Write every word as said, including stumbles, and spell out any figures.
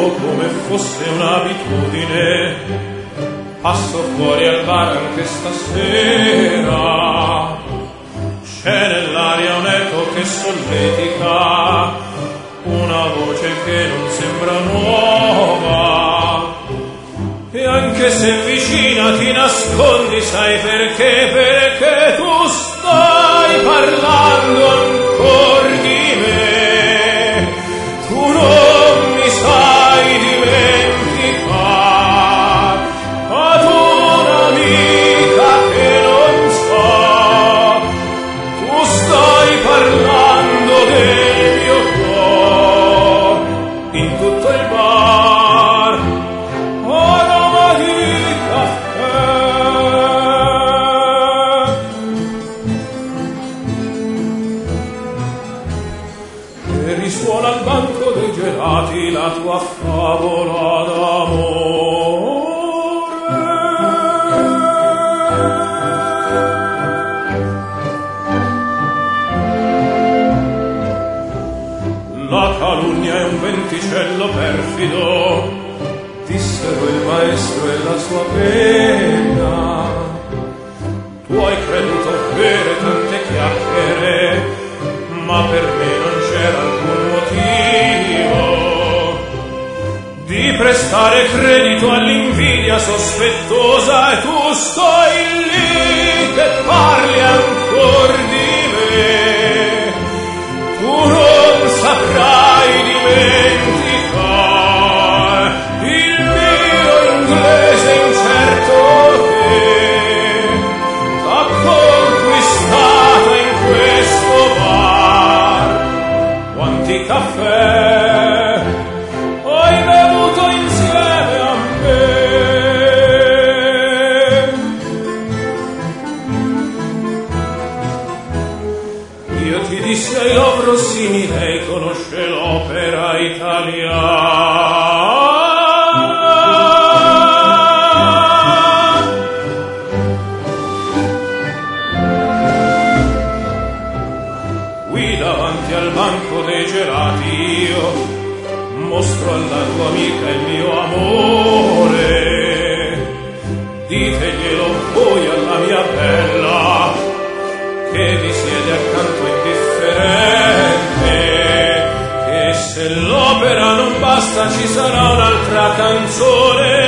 come fosse un'abitudine, passo fuori al bar anche stasera. C'è nell'aria un eco che solletica, una voce che non sembra nuova, e anche se vicina ti nascondi, sai perché? Perché tu stai parlando ancora di me, tu non mi sai dimenticare, ad un'amica che non so, tu stai parlando del mio cuore in tutto il bar, aroma di caffè. E risuona al banco dei gelati la tua favola d'amore. La calunnia è un venticello perfido, dissero il maestro e la sua penna. Tu hai creduto avere tante chiacchiere, ma per me non c'era alcun motivo di prestare credito all'invidia sospettosa, e tu stai lì che parli ancor di me, tu non saprai dimenticare il mio inglese incerto che t'ha conquistata in questo bar. Quanti caffè hai bevuto insieme a me? Io ti dissi ai love Rossini, lei conosce l'opera italiana. Qui davanti al banco dei gelati io mostro alla tua amica il mio amore. Diteglielo voi alla mia bella che vi siede accanto indifferente, che se l'opera non basta ci sarà un'altra canzone.